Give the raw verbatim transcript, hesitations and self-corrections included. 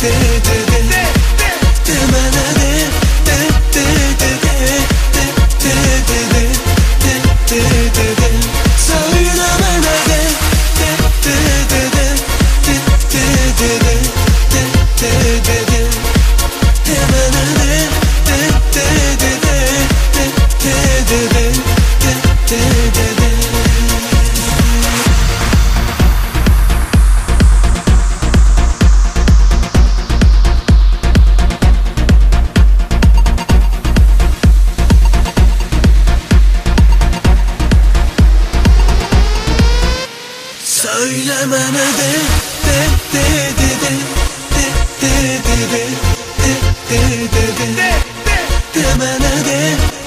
de de de de demene de de de de de de de de de de de de söylemene de de de de de de de de de de de de demene de de de de de de de de de de de de. Söylemene de de de de de de de de de de de de de demene de